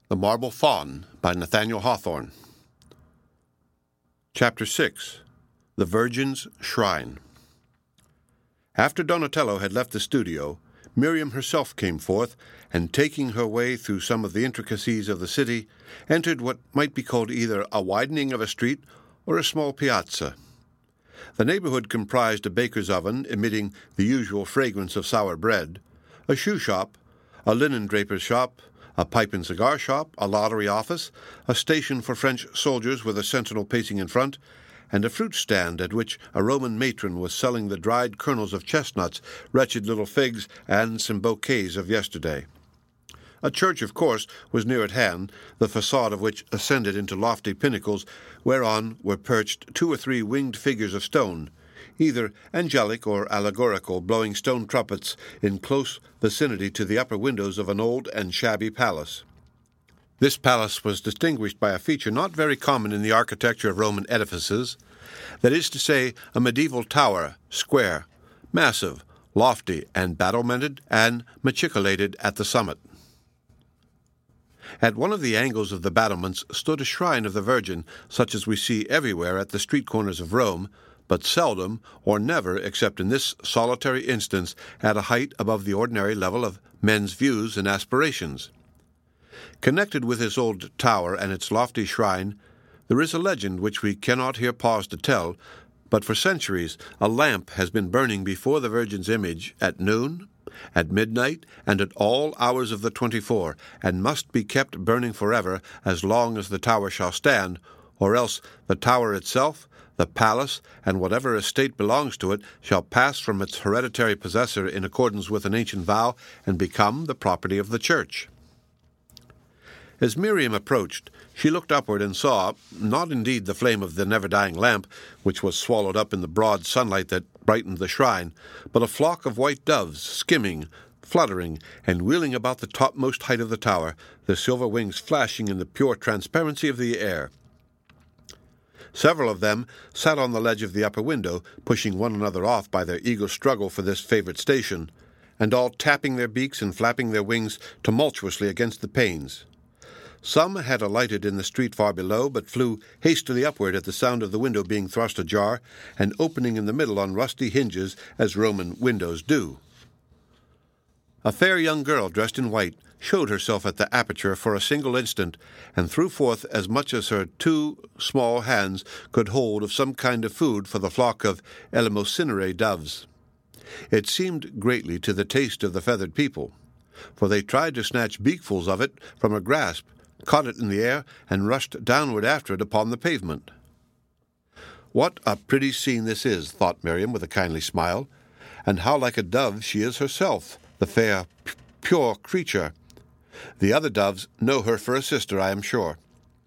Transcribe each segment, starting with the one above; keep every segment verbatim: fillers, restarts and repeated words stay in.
The Marble Faun by Nathaniel Hawthorne. Chapter six. The Virgin's Shrine. After Donatello had left the studio, Miriam herself came forth, and taking her way through some of the intricacies of the city, entered what might be called either a widening of a street or a small piazza. The neighborhood comprised a baker's oven emitting the usual fragrance of sour bread, a shoe shop, a linen draper's shop, a pipe and cigar shop, a lottery office, a station for French soldiers with a sentinel pacing in front, and a fruit stand at which a Roman matron was selling the dried kernels of chestnuts, wretched little figs, and some bouquets of yesterday. A church, of course, was near at hand, the facade of which ascended into lofty pinnacles, whereon were perched two or three winged figures of stone, either angelic or allegorical, blowing stone trumpets in close vicinity to the upper windows of an old and shabby palace. This palace was distinguished by a feature not very common in the architecture of Roman edifices, that is to say, a medieval tower, square, massive, lofty, and battlemented and machicolated at the summit. At one of the angles of the battlements stood a shrine of the Virgin, such as we see everywhere at the street corners of Rome, but seldom or never, except in this solitary instance, at a height above the ordinary level of men's views and aspirations. Connected with this old tower and its lofty shrine, there is a legend which we cannot here pause to tell, but for centuries a lamp has been burning before the Virgin's image at noon, at midnight, and at all hours of the twenty-four, and must be kept burning forever as long as the tower shall stand, or else the tower itself, the palace, and whatever estate belongs to it, shall pass from its hereditary possessor in accordance with an ancient vow, and become the property of the Church. As Miriam approached, she looked upward and saw, not indeed the flame of the never-dying lamp, which was swallowed up in the broad sunlight that brightened the shrine, but a flock of white doves, skimming, fluttering, and wheeling about the topmost height of the tower, their silver wings flashing in the pure transparency of the air. Several of them sat on the ledge of the upper window, pushing one another off by their eager struggle for this favorite station, and all tapping their beaks and flapping their wings tumultuously against the panes. Some had alighted in the street far below, but flew hastily upward at the sound of the window being thrust ajar, and opening in the middle on rusty hinges, as Roman windows do. A fair young girl dressed in white showed herself at the aperture for a single instant, and threw forth as much as her two small hands could hold of some kind of food for the flock of eleemosynary doves. It seemed greatly to the taste of the feathered people, for they tried to snatch beakfuls of it from her grasp, caught it in the air, and rushed downward after it upon the pavement. "What a pretty scene this is," thought Miriam with a kindly smile, "and how like a dove she is herself, the fair, p- pure creature. The other doves know her for a sister, I am sure."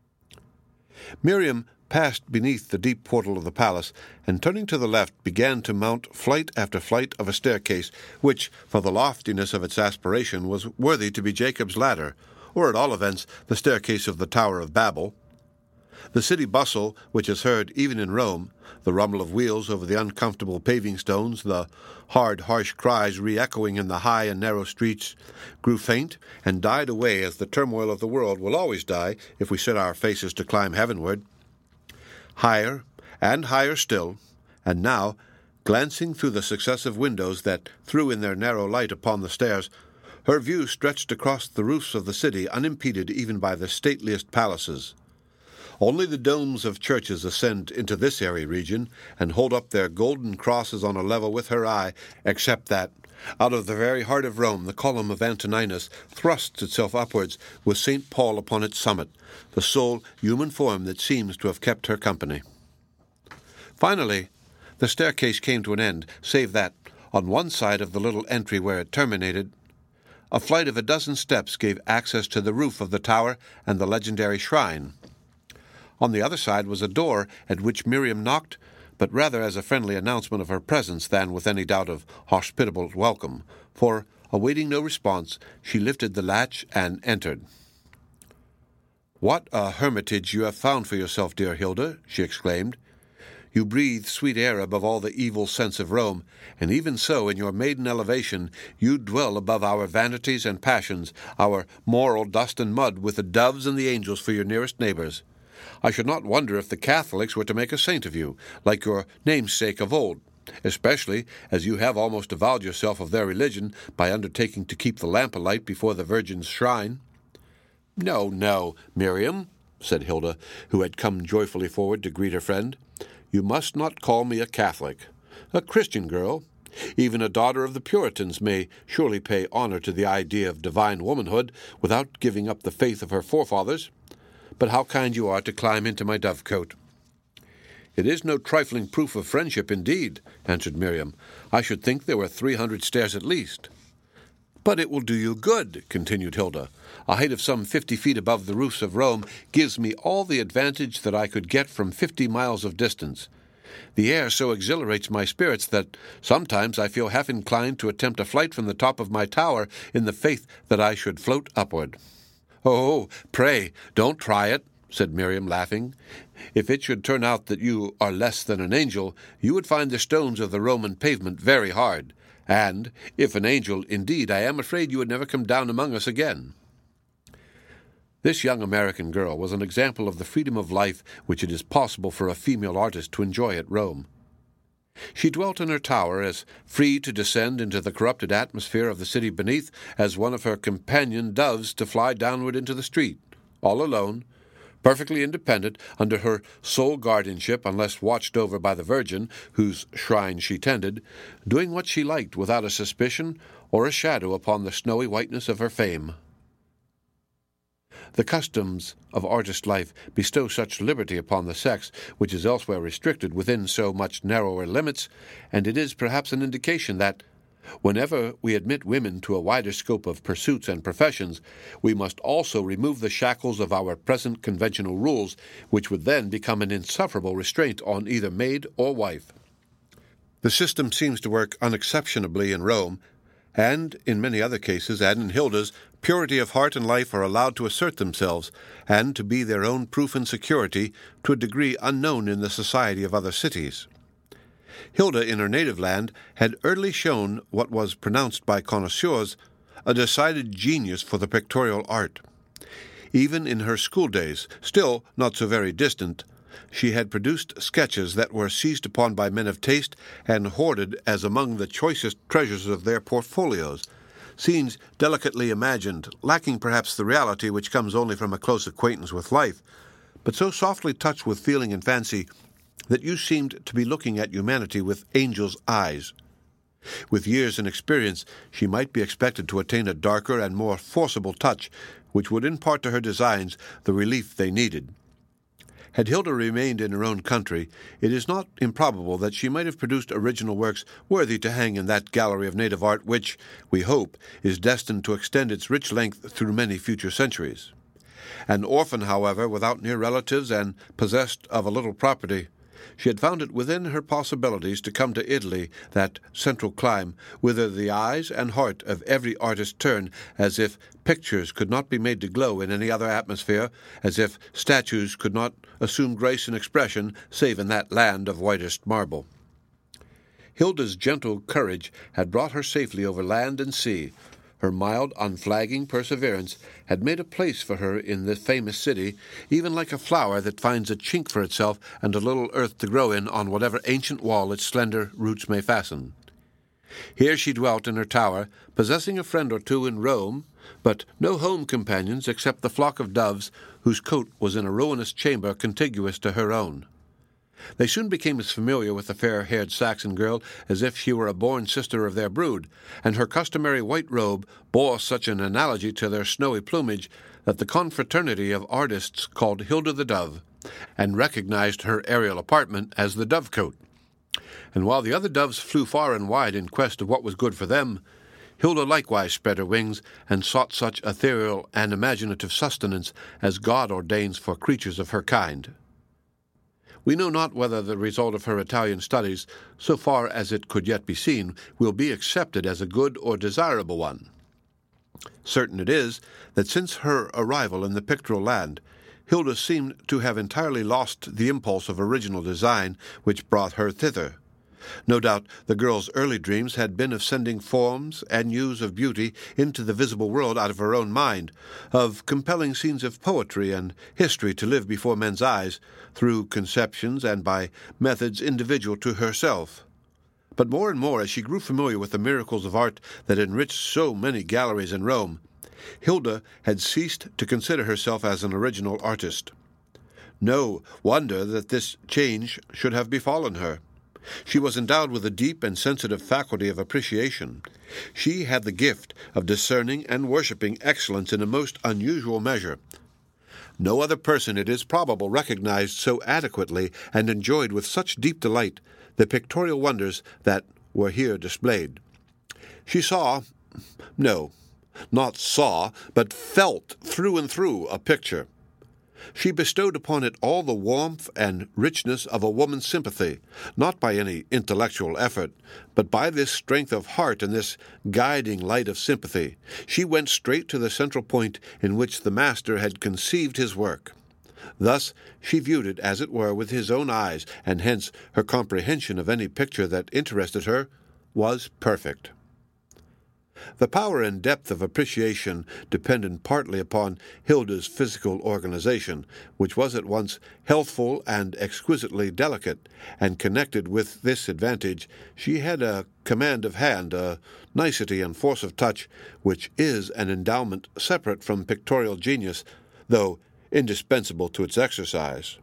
Miriam passed beneath the deep portal of the palace, and turning to the left began to mount flight after flight of a staircase, which, for the loftiness of its aspiration, was worthy to be Jacob's ladder, or at all events the staircase of the Tower of Babel. The city bustle, which is heard even in Rome, the rumble of wheels over the uncomfortable paving stones, the hard, harsh cries re-echoing in the high and narrow streets, grew faint and died away as the turmoil of the world will always die if we set our faces to climb heavenward. Higher and higher still, and now, glancing through the successive windows that threw in their narrow light upon the stairs, her view stretched across the roofs of the city unimpeded even by the stateliest palaces. Only the domes of churches ascend into this airy region, and hold up their golden crosses on a level with her eye, except that, out of the very heart of Rome, the column of Antoninus thrusts itself upwards, with Saint Paul upon its summit, the sole human form that seems to have kept her company. Finally, the staircase came to an end, save that, on one side of the little entry where it terminated, a flight of a dozen steps gave access to the roof of the tower and the legendary shrine. On the other side was a door at which Miriam knocked, but rather as a friendly announcement of her presence than with any doubt of hospitable welcome, for, awaiting no response, she lifted the latch and entered. "What a hermitage you have found for yourself, dear Hilda," she exclaimed. You breathe sweet air above all the evil sense of Rome, and even so, in your maiden elevation, you dwell above our vanities and passions, our moral dust and mud, with the doves and the angels for your nearest neighbors. I should not wonder if the Catholics were to make a saint of you, like your namesake of old, especially as you have almost avowed yourself of their religion by undertaking to keep the lamp alight before the Virgin's shrine." "No, no, Miriam," said Hilda, who had come joyfully forward to greet her friend. "You must not call me a Catholic. A Christian girl, even a daughter of the Puritans, may surely pay honor to the idea of divine womanhood without giving up the faith of her forefathers. But how kind you are to climb into my dovecote." "It is no trifling proof of friendship, indeed," answered Miriam. "I should think there were three hundred stairs at least." "But it will do you good," continued Hilda. "A height of some fifty feet above the roofs of Rome gives me all the advantage that I could get from fifty miles of distance. The air so exhilarates my spirits that sometimes I feel half inclined to attempt a flight from the top of my tower in the faith that I should float upward." "Oh, pray, don't try it," said Miriam, laughing. "If it should turn out that you are less than an angel, you would find the stones of the Roman pavement very hard. And, if an angel, indeed, I am afraid you would never come down among us again." This young American girl was an example of the freedom of life which it is possible for a female artist to enjoy at Rome. She dwelt in her tower as free to descend into the corrupted atmosphere of the city beneath as one of her companion doves to fly downward into the street, all alone, perfectly independent, under her sole guardianship, unless watched over by the Virgin, whose shrine she tended, doing what she liked without a suspicion or a shadow upon the snowy whiteness of her fame. The customs of artist life bestow such liberty upon the sex, which is elsewhere restricted within so much narrower limits, and it is perhaps an indication that, whenever we admit women to a wider scope of pursuits and professions, we must also remove the shackles of our present conventional rules, which would then become an insufferable restraint on either maid or wife. The system seems to work unexceptionably in Rome, and in many other cases, and in Hilda's, purity of heart and life are allowed to assert themselves, and to be their own proof and security to a degree unknown in the society of other cities. Hilda, in her native land, had early shown what was pronounced by connoisseurs a decided genius for the pictorial art. Even in her school days, still not so very distant, she had produced sketches that were seized upon by men of taste and hoarded as among the choicest treasures of their portfolios, scenes delicately imagined, lacking perhaps the reality which comes only from a close acquaintance with life, but so softly touched with feeling and fancy that you seemed to be looking at humanity with angels' eyes. With years and experience, she might be expected to attain a darker and more forcible touch, which would impart to her designs the relief they needed. Had Hilda remained in her own country, it is not improbable that she might have produced original works worthy to hang in that gallery of native art which, we hope, is destined to extend its rich length through many future centuries. An orphan, however, without near relatives and possessed of a little property, she had found it within her possibilities to come to Italy, that central clime, whither the eyes and heart of every artist turn, as if pictures could not be made to glow in any other atmosphere, as if statues could not assume grace and expression save in that land of whitest marble. Hilda's gentle courage had brought her safely over land and sea. Her mild, unflagging perseverance had made a place for her in the famous city, even like a flower that finds a chink for itself and a little earth to grow in on whatever ancient wall its slender roots may fasten. Here she dwelt in her tower, possessing a friend or two in Rome, but no home companions except the flock of doves whose cote was in a ruinous chamber contiguous to her own. They soon became as familiar with the fair-haired Saxon girl as if she were a born sister of their brood, and her customary white robe bore such an analogy to their snowy plumage that the confraternity of artists called Hilda the Dove, and recognized her aerial apartment as the dovecote. And while the other doves flew far and wide in quest of what was good for them, Hilda likewise spread her wings and sought such ethereal and imaginative sustenance as God ordains for creatures of her kind. We know not whether the result of her Italian studies, so far as it could yet be seen, will be accepted as a good or desirable one. Certain it is that since her arrival in the pictorial land, Hilda seemed to have entirely lost the impulse of original design which brought her thither. No doubt the girl's early dreams had been of sending forms and hues of beauty into the visible world out of her own mind, of compelling scenes of poetry and history to live before men's eyes, through conceptions and by methods individual to herself. But more and more, as she grew familiar with the miracles of art that enriched so many galleries in Rome, Hilda had ceased to consider herself as an original artist. No wonder that this change should have befallen her. She was endowed with a deep and sensitive faculty of appreciation. She had the gift of discerning and worshipping excellence in a most unusual measure. No other person, it is probable, recognized so adequately and enjoyed with such deep delight the pictorial wonders that were here displayed. She saw, no, not saw, but felt through and through a picture. She bestowed upon it all the warmth and richness of a woman's sympathy, not by any intellectual effort, but by this strength of heart and this guiding light of sympathy. She went straight to the central point in which the master had conceived his work. Thus she viewed it, as it were, with his own eyes, and hence her comprehension of any picture that interested her was perfect. The power and depth of appreciation depended partly upon Hilda's physical organization, which was at once healthful and exquisitely delicate, and connected with this advantage she had a command of hand, a nicety and force of touch, which is an endowment separate from pictorial genius, though indispensable to its exercise.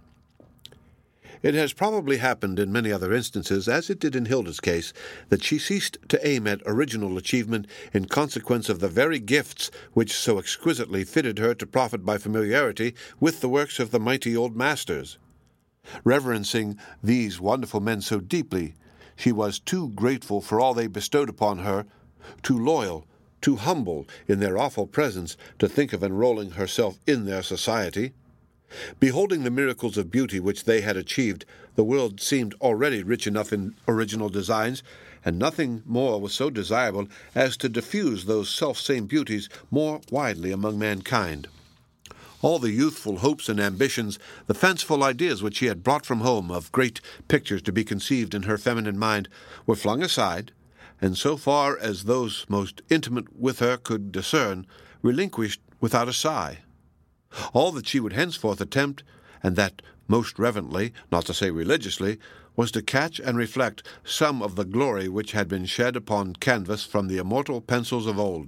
It has probably happened in many other instances, as it did in Hilda's case, that she ceased to aim at original achievement in consequence of the very gifts which so exquisitely fitted her to profit by familiarity with the works of the mighty old masters. Reverencing these wonderful men so deeply, she was too grateful for all they bestowed upon her, too loyal, too humble in their awful presence to think of enrolling herself in their society. Beholding the miracles of beauty which they had achieved, the world seemed already rich enough in original designs, and nothing more was so desirable as to diffuse those self-same beauties more widely among mankind. All the youthful hopes and ambitions, the fanciful ideas which she had brought from home of great pictures to be conceived in her feminine mind, were flung aside, and so far as those most intimate with her could discern, relinquished without a sigh. All that she would henceforth attempt, and that most reverently, not to say religiously, was to catch and reflect some of the glory which had been shed upon canvas from the immortal pencils of old.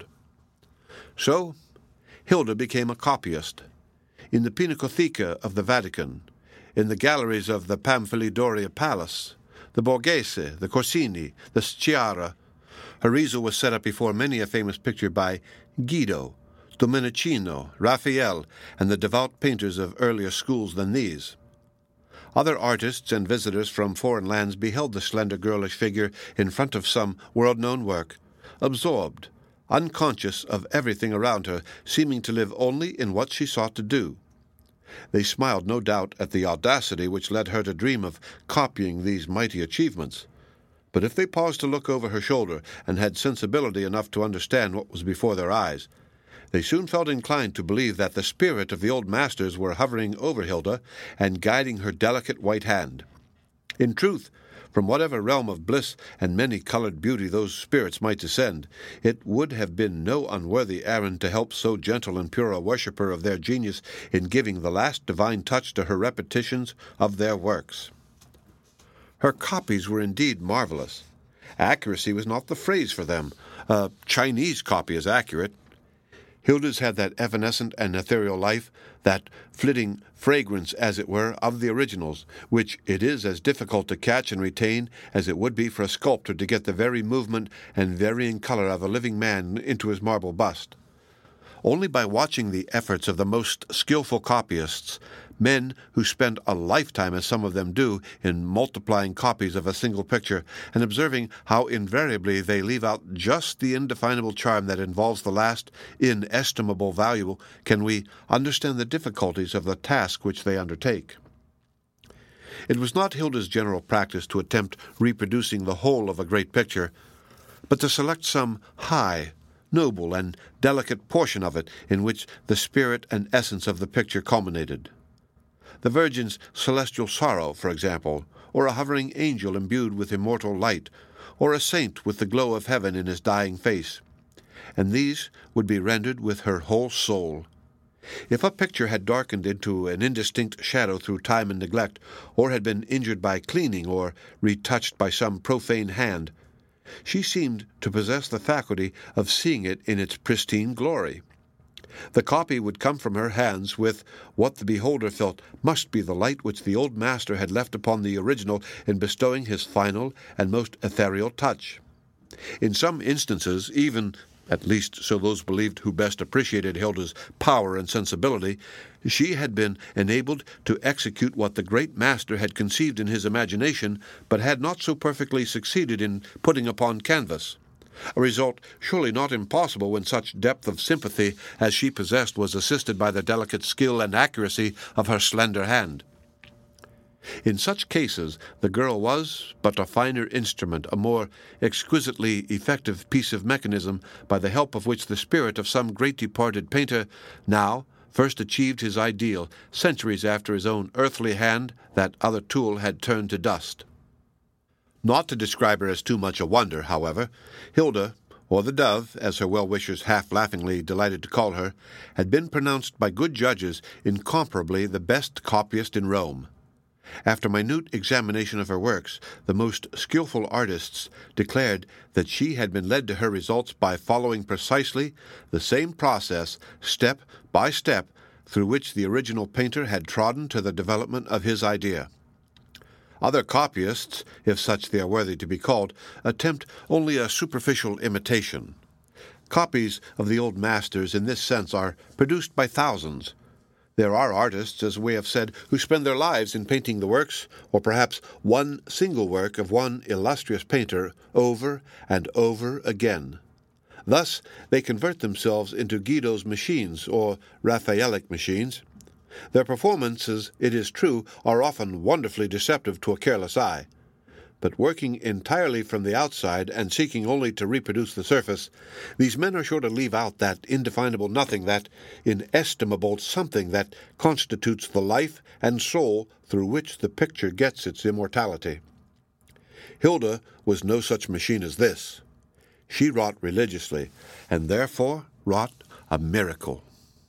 So Hilda became a copyist. In the Pinacotheca of the Vatican, in the galleries of the Pamphili Palace, the Borghese, the Corsini, the Sciarra, her easel was set up before many a famous picture by Guido, Domenichino, Raphael, and the devout painters of earlier schools than these. Other artists and visitors from foreign lands beheld the slender girlish figure in front of some world-known work, absorbed, unconscious of everything around her, seeming to live only in what she sought to do. They smiled, no doubt, at the audacity which led her to dream of copying these mighty achievements. But if they paused to look over her shoulder and had sensibility enough to understand what was before their eyes, they soon felt inclined to believe that the spirit of the old masters were hovering over Hilda and guiding her delicate white hand. In truth, from whatever realm of bliss and many-colored beauty those spirits might descend, it would have been no unworthy errand to help so gentle and pure a worshipper of their genius in giving the last divine touch to her repetitions of their works. Her copies were indeed marvelous. Accuracy was not the phrase for them. A Chinese copy is accurate. Hilda's had that evanescent and ethereal life, that flitting fragrance, as it were, of the originals, which it is as difficult to catch and retain as it would be for a sculptor to get the very movement and varying color of a living man into his marble bust. Only by watching the efforts of the most skillful copyists, men who spend a lifetime, as some of them do, in multiplying copies of a single picture, and observing how invariably they leave out just the indefinable charm that involves the last inestimable value, can we understand the difficulties of the task which they undertake. It was not Hilda's general practice to attempt reproducing the whole of a great picture, but to select some high, noble, and delicate portion of it in which the spirit and essence of the picture culminated. the Virgin's celestial sorrow, for example, or a hovering angel imbued with immortal light, or a saint with the glow of heaven in his dying face, and these would be rendered with her whole soul. If a picture had darkened into an indistinct shadow through time and neglect, or had been injured by cleaning, or retouched by some profane hand, she seemed to possess the faculty of seeing it in its pristine glory. The copy would come from her hands with what the beholder felt must be the light which the old master had left upon the original in bestowing his final and most ethereal touch. In some instances, even, at least so those believed who best appreciated Hilda's power and sensibility, she had been enabled to execute what the great master had conceived in his imagination, but had not so perfectly succeeded in putting upon canvas. A result surely not impossible when such depth of sympathy as she possessed was assisted by the delicate skill and accuracy of her slender hand. In such cases the girl was but a finer instrument, a more exquisitely effective piece of mechanism, by the help of which the spirit of some great departed painter now first achieved his ideal, centuries after his own earthly hand that other tool had turned to dust. Not to describe her as too much a wonder, however, Hilda, or the Dove, as her well-wishers half-laughingly delighted to call her, had been pronounced by good judges incomparably the best copyist in Rome. After minute examination of her works, the most skilful artists declared that she had been led to her results by following precisely the same process, step by step, through which the original painter had trodden to the development of his idea. Other copyists, if such they are worthy to be called, attempt only a superficial imitation. Copies of the old masters in this sense are produced by thousands. There are artists, as we have said, who spend their lives in painting the works, or perhaps one single work of one illustrious painter, over and over again. Thus they convert themselves into Guido's machines, or Raphaelic machines. Their performances, it is true, are often wonderfully deceptive to a careless eye. But working entirely from the outside and seeking only to reproduce the surface, these men are sure to leave out that indefinable nothing, that inestimable something that constitutes the life and soul through which the picture gets its immortality. Hilda was no such machine as this. She wrought religiously, and therefore wrought a miracle.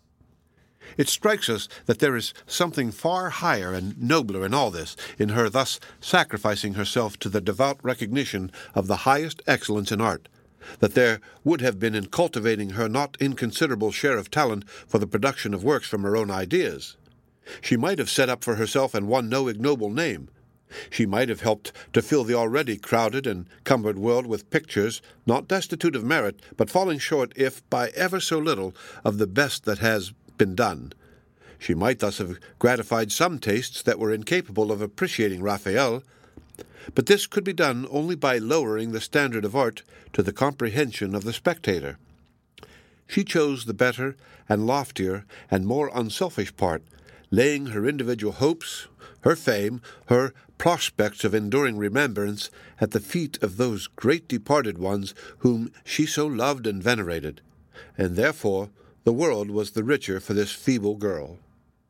It strikes us that there is something far higher and nobler in all this, in her thus sacrificing herself to the devout recognition of the highest excellence in art, that there would have been in cultivating her not inconsiderable share of talent for the production of works from her own ideas. She might have set up for herself and won no ignoble name. She might have helped to fill the already crowded and cumbered world with pictures, not destitute of merit, but falling short, if by ever so little, of the best that has been done. She might thus have gratified some tastes that were incapable of appreciating Raphael, but this could be done only by lowering the standard of art to the comprehension of the spectator. She chose the better and loftier and more unselfish part, laying her individual hopes, her fame, her prospects of enduring remembrance at the feet of those great departed ones whom she so loved and venerated, and therefore the world was the richer for this feeble girl.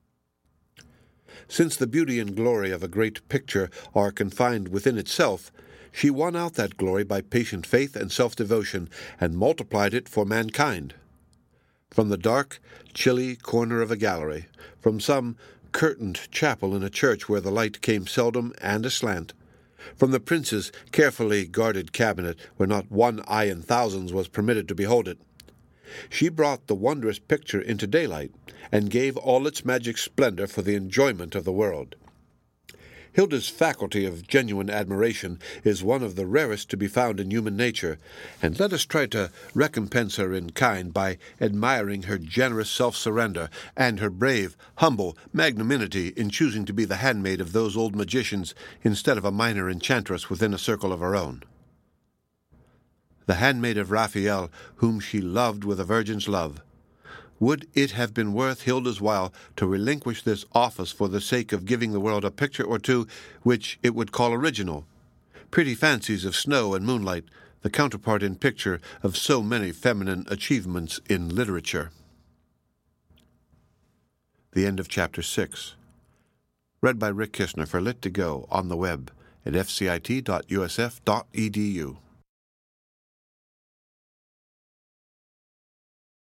Since the beauty and glory of a great picture are confined within itself, she won out that glory by patient faith and self-devotion, and multiplied it for mankind. From the dark, chilly corner of a gallery, from some curtained chapel in a church where the light came seldom and aslant, from the prince's carefully guarded cabinet where not one eye in thousands was permitted to behold it, she brought the wondrous picture into daylight, and gave all its magic splendor for the enjoyment of the world. Hilda's faculty of genuine admiration is one of the rarest to be found in human nature, and let us try to recompense her in kind by admiring her generous self-surrender and her brave, humble magnanimity in choosing to be the handmaid of those old magicians instead of a minor enchantress within a circle of her own. The handmaid of Raphael, whom she loved with a virgin's love. Would it have been worth Hilda's while to relinquish this office for the sake of giving the world a picture or two which it would call original? Pretty fancies of snow and moonlight, the counterpart in picture of so many feminine achievements in literature. The end of chapter six. Read by Rick Kishner for Lit to Go on the web at f c i t dot u s f dot e d u.